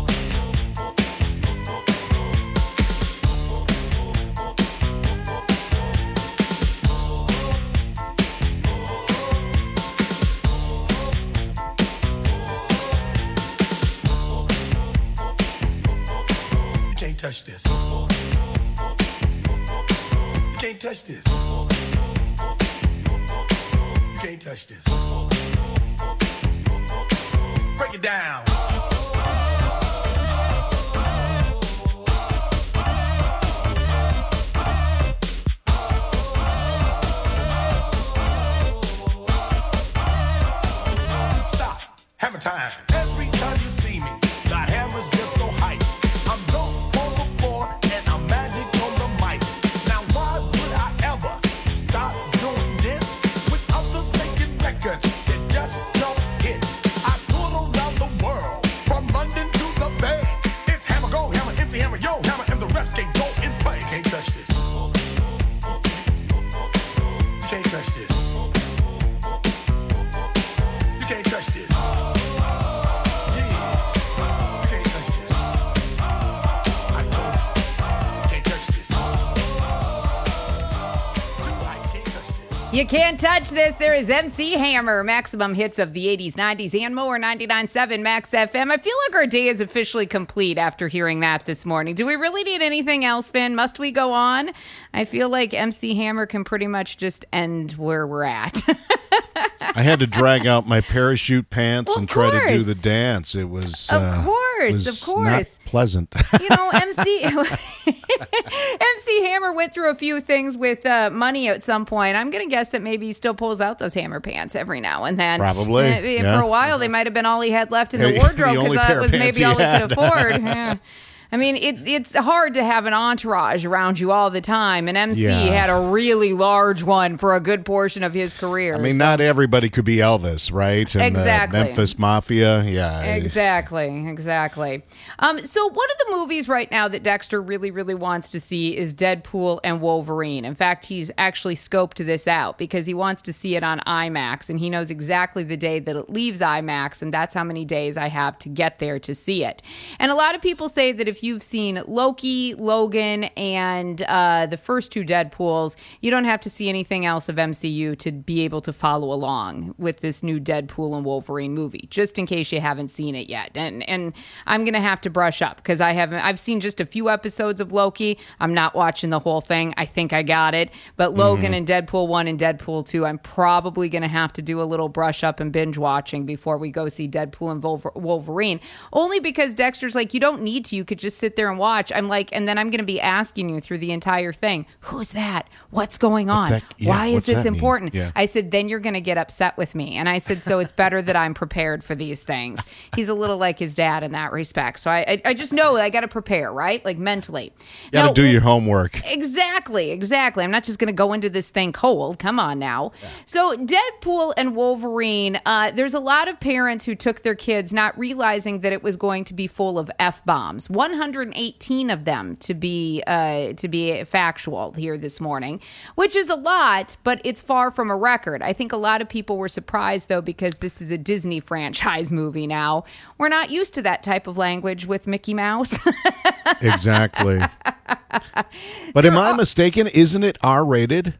You can't touch this. You can't touch this. You can't touch this. Break it down. Stop. Hammer time. Every time you see me, the hammer's just so hype. I'm dope on the floor and I'm magic on the mic. Now why would I ever stop doing this with others making records that just don't hit? I tour around the world from London to the Bay. It's hammer go, hammer empty, hammer yo, hammer and the rest can go and play. You can't touch this. You can't touch this. You can't touch this. You can't touch this. There is M C Hammer, maximum hits of the eighties, nineties, and more. ninety-nine point seven Max F M. I feel like our day is officially complete after hearing that this morning. Do we really need anything else, Finn? Must we go on? I feel like M C Hammer can pretty much just end where we're at. I had to drag out my parachute pants Well, and of try to do course. the dance. It was Of uh, course, was of course. not pleasant. You know, M C M C Hammer went through a few things with uh, money at some point. I'm going to guess that maybe he still pulls out those hammer pants every now and then. Probably, Uh, yeah. For a while, they might have been all he had left in the The wardrobe only because pair that of was pants maybe he all he had. could afford. Yeah. I mean, it, it's hard to have an entourage around you all the time, and M C Yeah. had a really large one for a good portion of his career. I mean, so- not everybody could be Elvis, right? And Exactly. the Memphis Mafia, yeah. Exactly, exactly. Um, so one of the movies right now that Dexter really, really wants to see is Deadpool and Wolverine. In fact, he's actually scoped this out because he wants to see it on IMAX, and he knows exactly the day that it leaves IMAX, and that's how many days I have to get there to see it. And a lot of people say that if you've seen Loki, Logan, and uh, the first two Deadpools, you don't have to see anything else of M C U to be able to follow along with this new Deadpool and Wolverine movie, just in case you haven't seen it yet. And and I'm going to have to brush up because I haven't, I've seen just a few episodes of Loki. I'm not watching the whole thing. I think I got it. But Logan Mhm. and Deadpool one and Deadpool two, I'm probably going to have to do a little brush up and binge watching before we go see Deadpool and Wolver- Wolverine. Only because Dexter's like, you don't need to. You could just sit there and watch. I'm like, and then I'm going to be asking you through the entire thing, who's that? What's going on? What's that- yeah, Why is what's this that mean? important? Yeah. I said, then you're going to get upset with me. And I said, so it's better that I'm prepared for these things. He's a little like his dad in that respect. So I, I, I just know I got to prepare, right? Like mentally. You got Now, to do your homework. Exactly, exactly. I'm not just going to go into this thing cold. Come on now. So, Deadpool and Wolverine, uh, there's a lot of parents who took their kids not realizing that it was going to be full of F-bombs. one hundred eighteen of them to be uh, to be factual here this morning, which is a lot, but it's far from a record. I think a lot of people were surprised, though, because this is a Disney franchise movie now. We're not used to that type of language with Mickey Mouse. Exactly. But am I mistaken? Isn't it R-rated?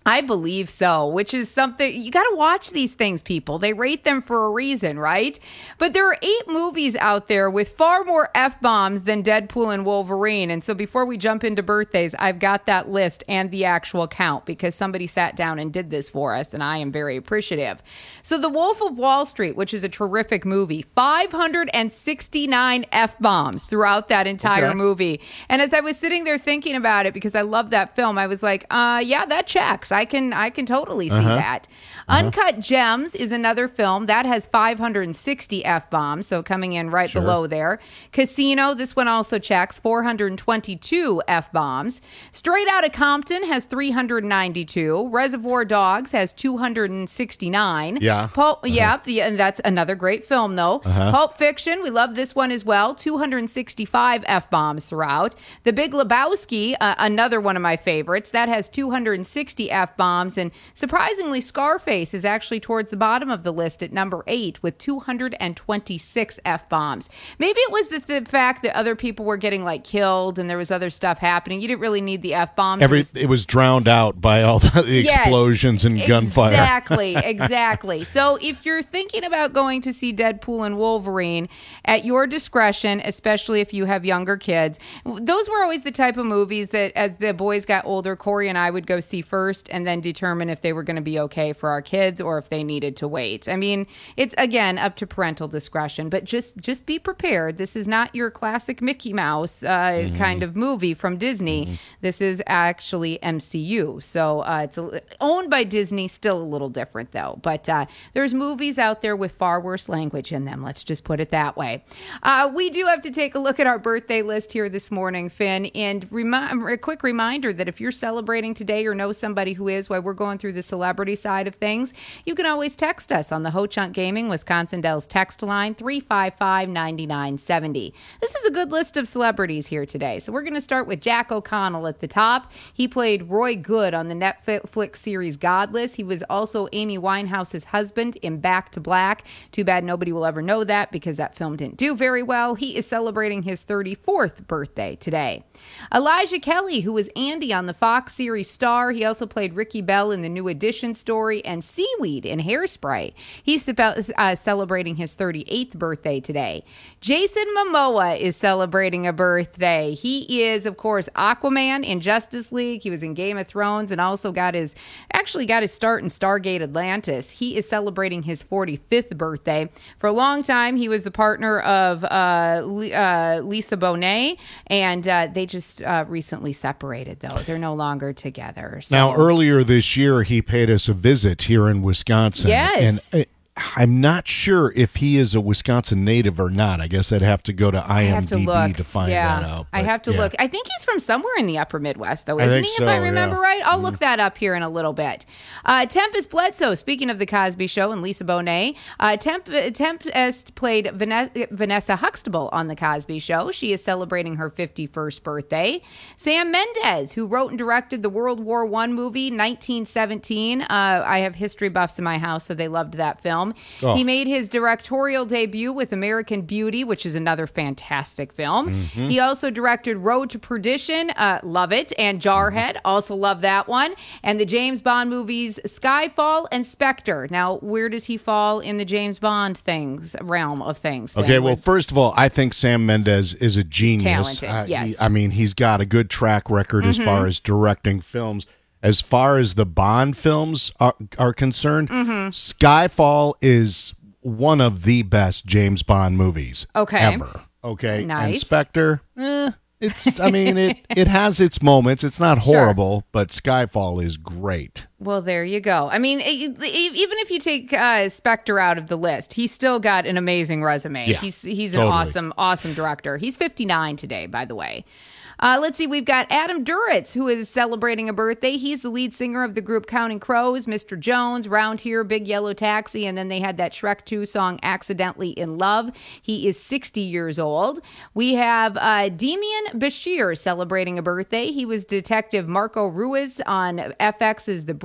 I believe so, which is something you got to watch these things, people. They rate them for a reason, right? But there are eight movies out there with far more F-bombs than Deadpool and Wolverine. And so before we jump into birthdays, I've got that list and the actual count because somebody sat down and did this for us, and I am very appreciative. So The Wolf of Wall Street, which is a terrific movie, five hundred sixty-nine F-bombs throughout that entire Okay. movie. And as I was sitting there thinking about it, because I love that film, I was like, uh, yeah, that checks. I can I can totally see Uh-huh. that. Uh-huh. Uncut Gems is another film that has five hundred sixty F-bombs, so coming in right Sure. below there. Casino, this one also checks, four hundred twenty-two F-bombs. Straight Outta Compton has three hundred ninety-two. Reservoir Dogs has two hundred sixty-nine. Yeah. Pulp, Uh-huh. yeah, yeah, and that's another great film, though. Uh-huh. Pulp Fiction, we love this one as well, two hundred sixty-five F-bombs throughout. The Big Lebowski, uh, another one of my favorites, that has two hundred sixty F-bombs, and surprisingly, Scarface is actually towards the bottom of the list at number eight with two hundred twenty-six F-bombs. Maybe it was the, the fact that other people were getting, like, killed and there was other stuff happening. You didn't really need the F-bombs. Every It was- it was drowned out by all the, the Yes, explosions and gunfire. Exactly, exactly. So if you're thinking about going to see Deadpool and Wolverine, at your discretion, especially if you have younger kids, those were always the type of movies that as the boys got older, Corey and I would go see first and then determine if they were going to be okay for our kids or if they needed to wait. I mean, it's, again, up to parental discretion, but just, just be prepared. This is not your classic Mickey Mouse uh, Mhm. kind of movie from Disney. This is actually M C U. So uh, it's a, owned by Disney, still a little different, though. But uh, there's movies out there with far worse language in them. Let's just put it that way. Uh, we do have to take a look at our birthday list here this morning, Finn. And remi- a quick reminder that if you're celebrating today or know somebody who is, while we're going through the celebrity side of things, you can always text us on the Ho Chunk Gaming Wisconsin Dells text line three five five, nine nine seven zero. This is a good list of celebrities here today. So we're going to start with Jack O'Connell at the top. He played Roy Good on the Netflix series Godless. He was also Amy Winehouse's husband in Back to Black. Too bad nobody will ever know that because that film didn't do very well. He is celebrating his thirty-fourth birthday today. Elijah Kelly, who was Andy on the Fox series Star. He also played Ricky Bell in the New Edition story and Seaweed in Hairspray. He's uh, celebrating his thirty-eighth birthday today. Jason Momoa is celebrating a birthday. He is, of course, Aquaman in Justice League. He was in Game of Thrones and also got his, actually got his start in Stargate Atlantis. He is celebrating his forty-fifth birthday. For a long time, he was the partner of uh, uh, Lisa Bonet, and uh, they just uh, recently separated, though. They're no longer together. So. Now, earlier this year, he paid us a visit here in Wisconsin. Yes. And uh, I'm not sure if he is a Wisconsin native or not. I guess I'd have to go to I have IMDb to look. to find yeah, that out. I but have to yeah. look. I think he's from somewhere in the upper Midwest, though, I isn't think he, so, if I remember yeah. right? I'll look that up here in a little bit. Uh, Tempest Bledsoe, speaking of The Cosby Show and Lisa Bonet, uh, Temp- Tempest played Vanessa, Vanessa Huxtable on The Cosby Show. She is celebrating her fifty-first birthday. Sam Mendes, who wrote and directed the World War One movie, nineteen seventeen. Uh, I have history buffs in my house, so they loved that film. Oh. He made his directorial debut with American Beauty, which is another fantastic film. Mhm. He also directed Road to Perdition, uh, love it, and Jarhead, also love that one, and the James Bond movies Skyfall and Spectre. Now, where does he fall in the James Bond things realm of things? Okay, Ben? well, first of all, I think Sam Mendes is a genius. talented, Uh, yes. he- I mean, he's got a good track record as Mhm. far as directing films. As far as the Bond films are, are concerned, Mhm. Skyfall is one of the best James Bond movies Okay. ever. Okay, and Nice. Spectre, eh, it's. I mean, it it has its moments. It's not Sure. horrible, but Skyfall is great. Well, there you go. I mean, e- e- even if you take uh, Spectre out of the list, he's still got an amazing resume. Yeah, he's he's an totally. awesome, awesome director. He's fifty-nine today, by the way. Uh, let's see, we've got Adam Duritz, who is celebrating a birthday. He's the lead singer of the group Counting Crows, Mister Jones, Round Here, Big Yellow Taxi, and then they had that Shrek two song, Accidentally in Love. He is sixty years old. We have uh, Demian Bashir celebrating a birthday. He was Detective Marco Ruiz on F X's The Bridge.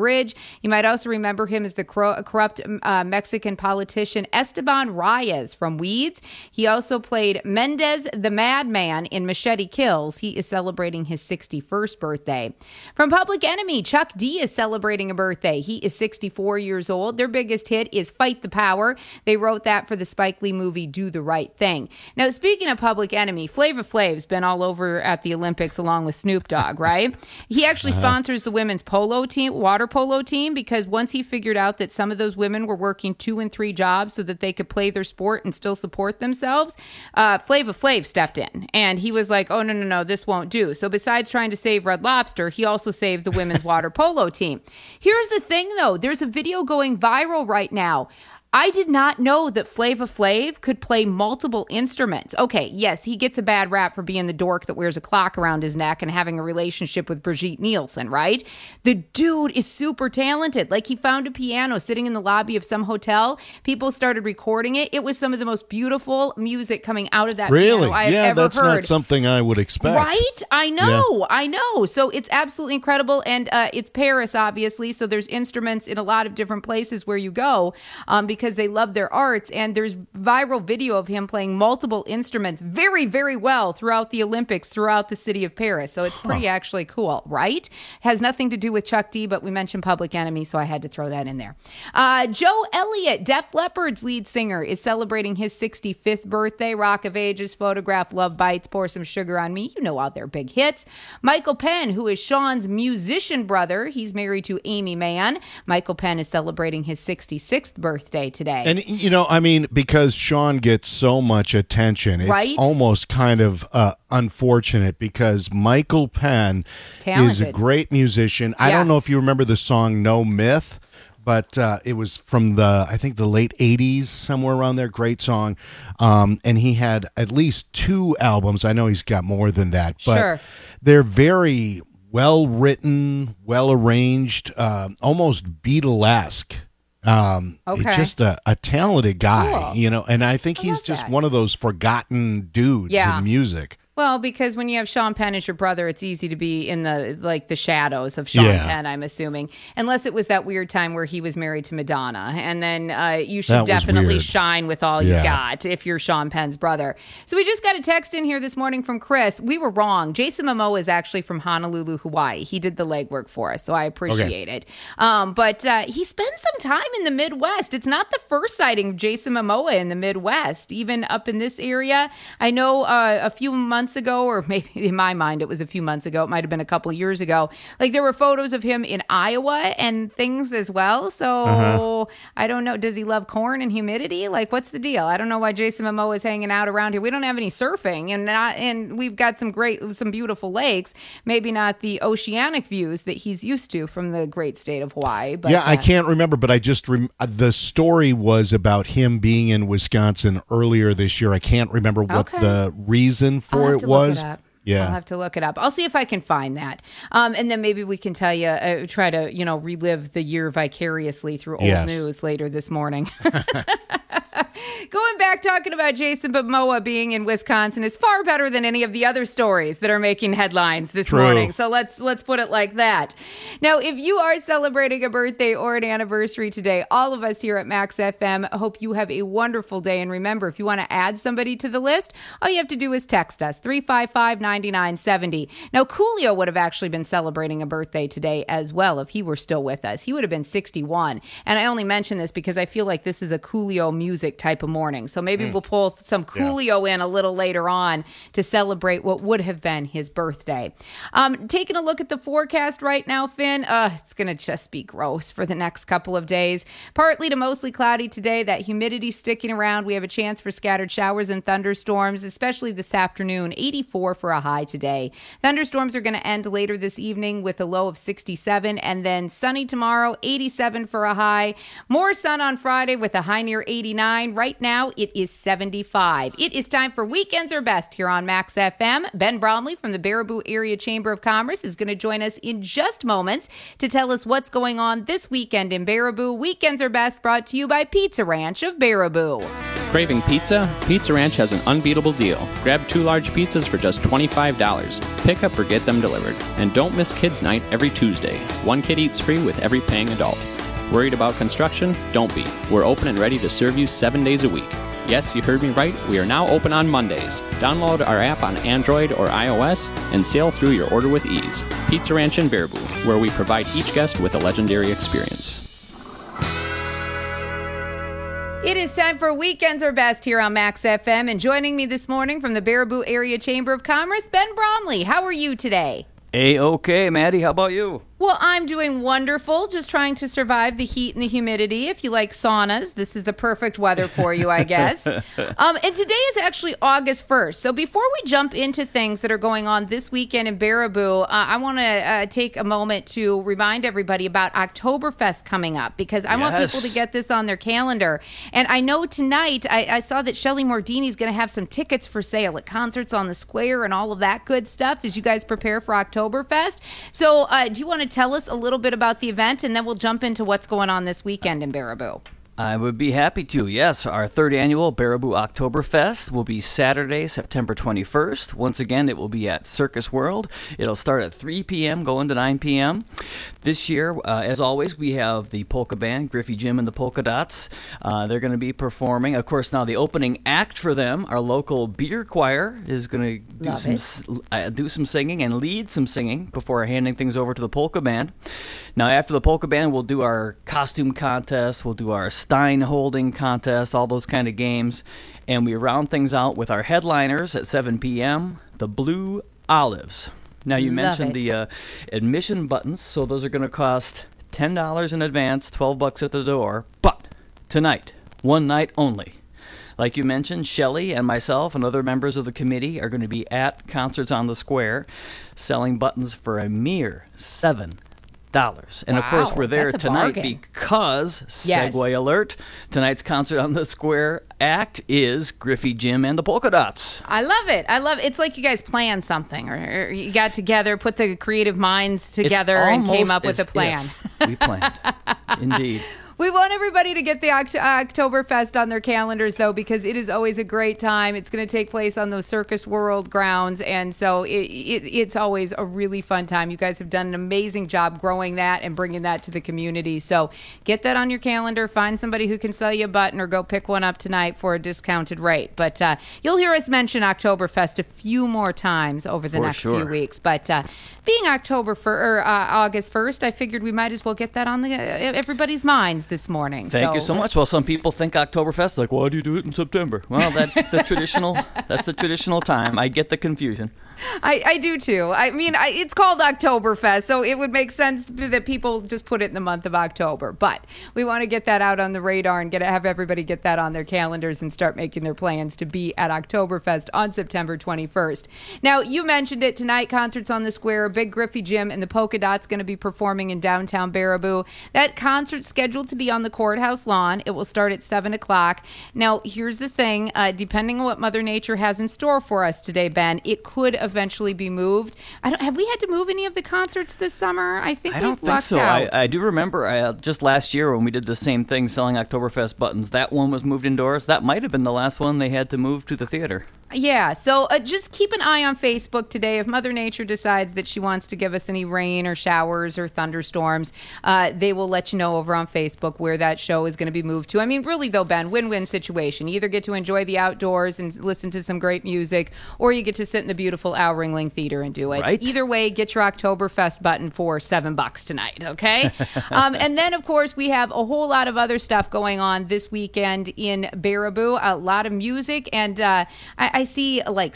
bridge. You might also remember him as the cor- corrupt uh, Mexican politician Esteban Reyes from Weeds. He also played Mendez the Madman in Machete Kills. He is celebrating his sixty-first birthday. From Public Enemy, Chuck D is celebrating a birthday. He is sixty-four years old. Their biggest hit is Fight the Power. They wrote that for the Spike Lee movie Do the Right Thing. Now, speaking of Public Enemy, Flava Flav's been all over at the Olympics along with Snoop Dogg, right? He actually uh-huh. sponsors the women's polo team, water polo team, because once he figured out that some of those women were working two and three jobs so that they could play their sport and still support themselves, uh, Flava Flav stepped in. And he was like, oh, no, no, no, this won't do. So besides trying to save Red Lobster, he also saved the women's water polo team. Here's the thing, though. There's a video going viral right now. I did not know that Flava Flav could play multiple instruments. Okay, yes, he gets a bad rap for being the dork that wears a clock around his neck and having a relationship with Brigitte Nielsen, right? The dude is super talented. Like, he found a piano sitting in the lobby of some hotel. People started recording it. It was some of the most beautiful music coming out of that really? piano I have yeah, ever that's heard. Not something I would expect. Right? I know. Yeah. I know. So it's absolutely incredible. And uh, it's Paris, obviously. So there's instruments in a lot of different places where you go um, because because they love their arts, and there's viral video of him playing multiple instruments very, very well throughout the Olympics, throughout the city of Paris. So it's pretty huh. actually cool, right? Has nothing to do with Chuck D, but we mentioned Public Enemy, so I had to throw that in there. Uh, Joe Elliott, Def Leppard's lead singer, is celebrating his sixty-fifth birthday. Rock of Ages, Photograph, Love Bites, Pour Some Sugar on Me. You know all their big hits. Michael Penn, who is Sean's musician brother, he's married to Amy Mann. Michael Penn is celebrating his sixty-sixth birthday today. And, you know, I mean, because Sean gets so much attention, it's right? almost kind of uh, unfortunate because Michael Penn Talented. is a great musician. Yeah. I don't know if you remember the song No Myth, but uh, it was from the, I think, the late eighties, somewhere around there. Great song. Um, and he had at least two albums. I know he's got more than that, but sure. they're very well-written, well-arranged, uh, almost Beatlesque. Um, okay. Just a, a talented guy, cool. you know, and I think I he's love just that. one of those forgotten dudes Yeah. in music. Well, because when you have Sean Penn as your brother, it's easy to be in the like the shadows of Sean Yeah. Penn, I'm assuming. Unless it was that weird time where he was married to Madonna. And then uh, you should That was definitely weird. shine with all Yeah. you got if you're Sean Penn's brother. So we just got a text in here this morning from Chris. We were wrong. Jason Momoa is actually from Honolulu, Hawaii. He did the legwork for us, so I appreciate it. Um, but uh, he spent some time in the Midwest. It's not the first sighting of Jason Momoa in the Midwest, even up in this area. I know uh, a few months ago, or maybe in my mind, it was a few months ago. It might have been a couple of years ago. Like, there were photos of him in Iowa and things as well. So Uh-huh. I don't know. Does he love corn and humidity? Like, what's the deal? I don't know why Jason Momoa is hanging out around here. We don't have any surfing, and not, and we've got some great, some beautiful lakes. Maybe not the oceanic views that he's used to from the great state of Hawaii. But yeah, I uh, can't remember, but I just rem- uh, the story was about him being in Wisconsin earlier this year. I can't remember what Okay. the reason I'll for have it to look was. it up. Yeah. I'll have to look it up. I'll see if I can find that. Um, and then maybe we can tell you, uh, try to, you know, relive the year vicariously through old Yes. news later this morning. Going back, talking about Jason Momoa being in Wisconsin is far better than any of the other stories that are making headlines this True. morning. So let's let's put it like that. Now, if you are celebrating a birthday or an anniversary today, all of us here at Max F M hope you have a wonderful day. And remember, if you want to add somebody to the list, all you have to do is text us, three five five, nine nine seven zero. Now, Coolio would have actually been celebrating a birthday today as well if he were still with us. He would have been sixty-one. And I only mention this because I feel like this is a Coolio music type of morning. So maybe Mm. we'll pull some Coolio in a little later on to celebrate what would have been his birthday. Um, taking a look at the forecast right now, Finn, uh, it's going to just be gross for the next couple of days. Partly to mostly cloudy today. That humidity sticking around. We have a chance for scattered showers and thunderstorms, especially this afternoon. eighty-four for a high today. Thunderstorms are going to end later this evening with a low of sixty-seven, and then sunny tomorrow, eighty-seven for a high. More sun on Friday with a high near eighty-nine. Right now, it is seventy-five. It is time for Weekends Are Best here on Max F M. Ben Bromley from the Baraboo Area Chamber of Commerce is going to join us in just moments to tell us what's going on this weekend in Baraboo. Weekends Are Best brought to you by Pizza Ranch of Baraboo. Craving pizza? Pizza Ranch has an unbeatable deal. Grab two large pizzas for just twenty-five dollars. Pick up or get them delivered. And don't miss Kids Night every Tuesday. One kid eats free with every paying adult. Worried about construction? Don't be. We're open and ready to serve you seven days a week. Yes, you heard me right. We are now open on Mondays. Download our app on Android or iOS and sail through your order with ease. Pizza Ranch in Baraboo, where we provide each guest with a legendary experience. It is time for Weekends Are Best here on Max F M. And joining me this morning from the Baraboo Area Chamber of Commerce, Ben Bromley. How are you today? A-okay, Maddie. How about you? Well, I'm doing wonderful, just trying to survive the heat and the humidity. If you like saunas, this is the perfect weather for you, I guess. um, and today is actually August first. So before we jump into things that are going on this weekend in Baraboo, uh, I want to uh, take a moment to remind everybody about Oktoberfest coming up, because I yes. want people to get this on their calendar. And I know tonight, I, I saw that Shelley Mordini is going to have some tickets for sale at concerts on the square and all of that good stuff as you guys prepare for Oktoberfest. So uh, do you want to tell us a little bit about the event, and then we'll jump into what's going on this weekend in Baraboo? I would be happy to. Yes, our third annual Baraboo Oktoberfest will be Saturday, September twenty-first. Once again, it will be at Circus World. It'll start at three p.m., going to nine p.m. This year, uh, as always, we have the polka band, Griffey Jim and the Polka Dots. Uh, they're going to be performing. Of course, now the opening act for them, our local beer choir, is going to do Love some uh, do some singing and lead some singing before handing things over to the polka band. Now, after the polka band, we'll do our costume contest, we'll do our Stein holding contest, all those kind of games, and we round things out with our headliners at seven p.m., the Blue Olives. Now, you Love mentioned it. the uh, admission buttons, so those are going to cost ten dollars in advance, twelve bucks at the door, but tonight, one night only. Like you mentioned, Shelley and myself and other members of the committee are going to be at Concerts on the Square selling buttons for a mere seven dollars. And of course, Wow, we're there that's a tonight bargain. because, Yes. segue alert, tonight's Concert on the Square act is Griffey Jim and the Polka Dots. I love it. I love it. It's like you guys planned something, or, or you got together, put the creative minds together, and came almost up with a as plan. if we planned. Indeed. We want everybody to get the Oct- Oktoberfest on their calendars, though, because it is always a great time. It's going to take place on those Circus World grounds, and so it, it, it's always a really fun time. You guys have done an amazing job growing that and bringing that to the community. So get that on your calendar. Find somebody who can sell you a button, or go pick one up tonight for a discounted rate. But uh, you'll hear us mention Oktoberfest a few more times over the For next sure. few weeks. But uh, being October for, or, uh, August first, I figured we might as well get that on the uh, everybody's minds this morning. Thank you so much. Well, some people think Oktoberfest, like, why do you do it in September? Well, that's the traditional. That's the traditional time. I get the confusion. I, I do too. I mean, I, it's called Oktoberfest, so it would make sense that people just put it in the month of October. But we want to get that out on the radar and get have everybody get that on their calendars and start making their plans to be at Oktoberfest on September twenty-first. Now, you mentioned it tonight, Concerts on the Square, Big Griffey Jim and the Polka Dots going to be performing in downtown Baraboo. That concert's scheduled to be on the courthouse lawn. It will start at seven o'clock. Now, here's the thing. Uh, depending on what Mother Nature has in store for us today, Ben, it could eventually be moved. I don't, have we had to move any of the concerts this summer? I think I we've don't think lucked so. out. I, I do remember uh, just last year when we did the same thing, selling Oktoberfest buttons. That one was moved indoors. That might have been the last one they had to move to the theater. Yeah, so uh, just keep an eye on Facebook today. If Mother Nature decides that she wants to give us any rain or showers or thunderstorms, uh, they will let you know over on Facebook where that show is going to be moved to. I mean, really, though, Ben, win-win situation. You either get to enjoy the outdoors and listen to some great music, or you get to sit in the beautiful Al Ringling Theater and do it. Right. Either way, get your Oktoberfest button for seven bucks tonight, okay? um, and then, of course, we have a whole lot of other stuff going on this weekend in Baraboo. A lot of music, and uh, I, I see like